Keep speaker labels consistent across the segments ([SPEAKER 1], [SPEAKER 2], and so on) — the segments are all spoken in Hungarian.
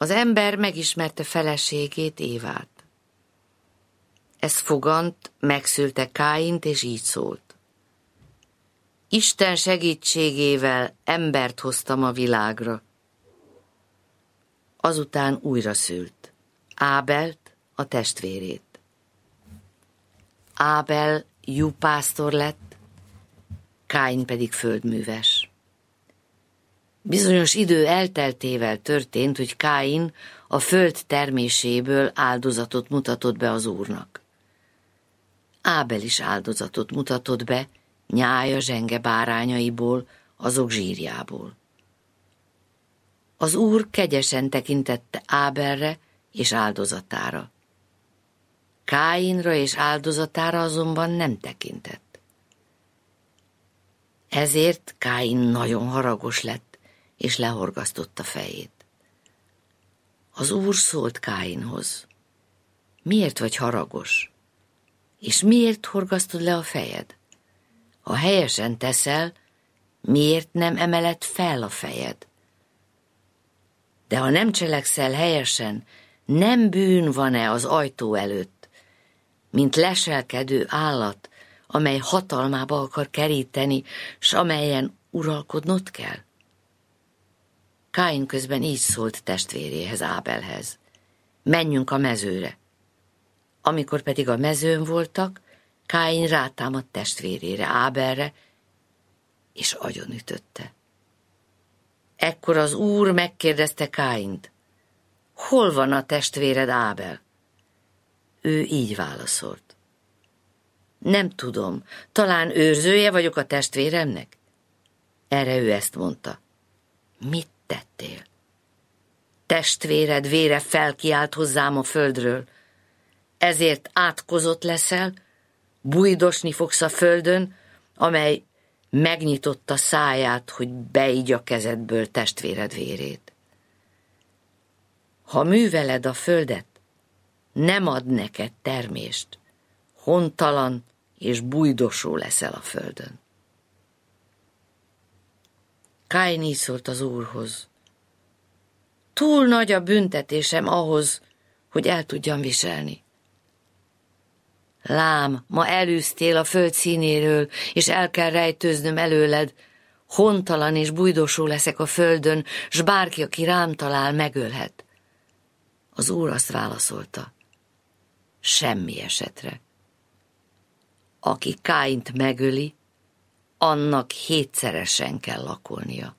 [SPEAKER 1] Az ember megismerte feleségét, Évát. Ez fogant, megszülte Káint, és így szólt. Isten segítségével embert hoztam a világra. Azután újra szült Ábelt, a testvérét. Ábel juhpásztor lett, Káin pedig földműves. Bizonyos idő elteltével történt, hogy Káin a föld terméséből áldozatot mutatott be az Úrnak. Ábel is áldozatot mutatott be nyája zsenge bárányaiból, azok zsírjából. Az Úr kegyesen tekintette Ábelre és áldozatára. Káinra és áldozatára azonban nem tekintett. Ezért Káin nagyon haragos lett, és lehorgasztotta fejét. Az Úr szólt Káinhoz. Miért vagy haragos? És miért horgasztod le a fejed? Ha helyesen teszel, miért nem emeled fel a fejed? De ha nem cselekszel helyesen, nem bűn van-e az ajtó előtt, mint leselkedő állat, amely hatalmába akar keríteni, s amelyen uralkodnod kell? Káin közben így szólt testvéréhez, Ábelhez. Menjünk a mezőre. Amikor pedig a mezőn voltak, Káin rátámadt testvérére, Ábelre, és agyonütötte. Ekkor az Úr megkérdezte Káint, hol van a testvéred Ábel? Ő így válaszolt. Nem tudom, talán őrzője vagyok a testvéremnek? Erre ő ezt mondta. Mit tettél? Testvéred vére felkiált hozzám a földről, ezért átkozott leszel, bújdosni fogsz a földön, amely megnyitotta száját, hogy beígya kezedből testvéred vérét. Ha műveled a földet, nem ad neked termést, hontalan és bújdosó leszel a földön. Káin így szólt az Úrhoz. Túl nagy a büntetésem ahhoz, hogy el tudjam viselni. Lám, ma elűztél a föld színéről, és el kell rejtőznöm előled, hontalan és bújdosó leszek a földön, s bárki, aki rám talál, megölhet. Az Úr azt válaszolta, semmi esetre. Aki Káint megöli, annak 7-szeresen kell lakolnia.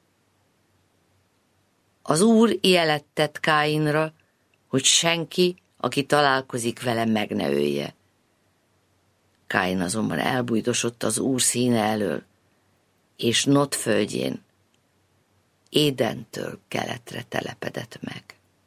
[SPEAKER 1] Az Úr jelet tett Káinra, hogy senki, aki találkozik vele, meg ne ölje. Káin azonban elbújdosott az Úr színe elől, és Nod földjén, Édentől keletre telepedett meg.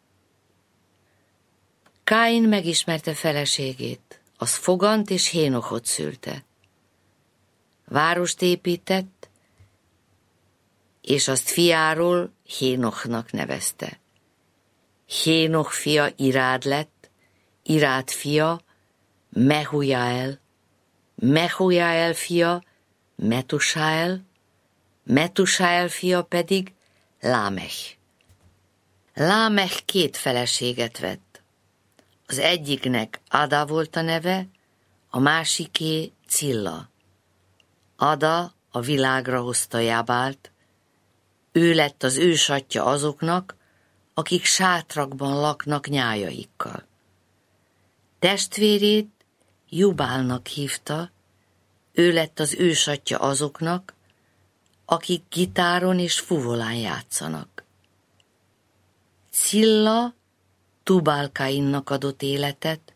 [SPEAKER 1] Káin megismerte feleségét, az Fogant és Hénochot szülte. Várost épített, és azt fiáról Hénochnak nevezte. Hénoch fia Irád lett, Irád fia Mehujael, Mehujael fia Metusael, Metusael fia pedig Lámech. Lámech 2 feleséget vett. Az egyiknek Ada volt a neve, a másiké Cilla. Ada a világra hozta Jábált, ő lett az ősatja azoknak, akik sátrakban laknak nyájaikkal. Testvérét Jubálnak hívta, ő lett az ősatja azoknak, akik gitáron és fuvolán játszanak. Cilla Tubál-Kainnak adott életet,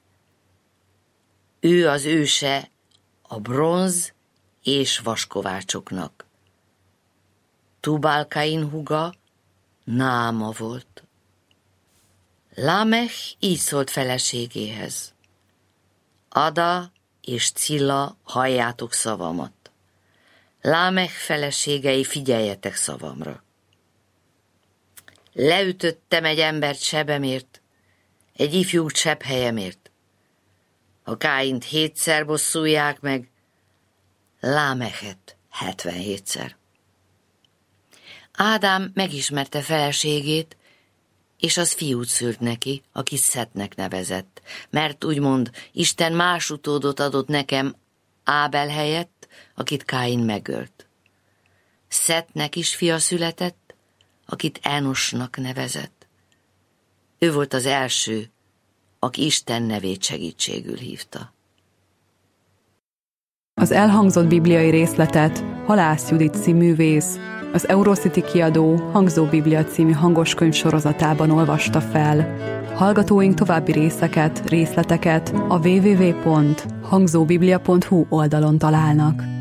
[SPEAKER 1] ő az őse a bronz és vaskovácsoknak. Tubál-Kain húga Náama volt. Lámech így szólt feleségéhez. Ada és Cilla, halljátok szavamat. Lámech feleségei, figyeljetek szavamra. Leütöttem egy embert sebemért, egy ifjú sebhelyemért. Ha Káint 7-szer bosszulják meg, Lámechet 77-szer. Ádám megismerte feleségét, és az fiút szült neki, akit Szetnek nevezett, mert úgymond Isten más utódot adott nekem Ábel helyett, akit Káin megölt. Szetnek is fia született, akit Enosnak nevezett. Ő volt az első, aki Isten nevét segítségül hívta.
[SPEAKER 2] Az elhangzott bibliai részletet Halász Judit színművész, az Eurocity kiadó Hangzó Biblia című hangoskönyv sorozatában olvasta fel. Hallgatóink további részleteket a www.hangzóbiblia.hu oldalon találnak.